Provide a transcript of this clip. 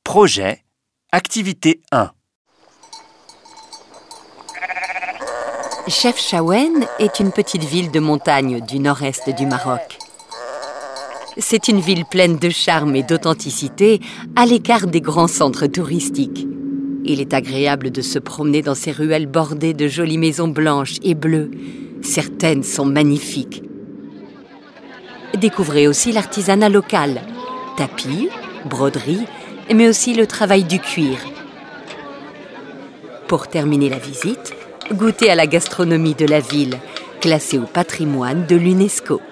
Projet, activité 1. Chefchaouen est une petite ville de montagne du nord-est du Maroc. C'est une ville pleine de charme et d'authenticité, à l'écart des grands centres touristiques. Il est agréable de se promener dans ces ruelles bordées de jolies maisons blanches et bleues. Certaines sont magnifiques. Découvrez aussi l'artisanat local, tapis, broderies, mais aussi le travail du cuir. Pour terminer la visite, goûtez à la gastronomie de la ville, classée au patrimoine de l'UNESCO.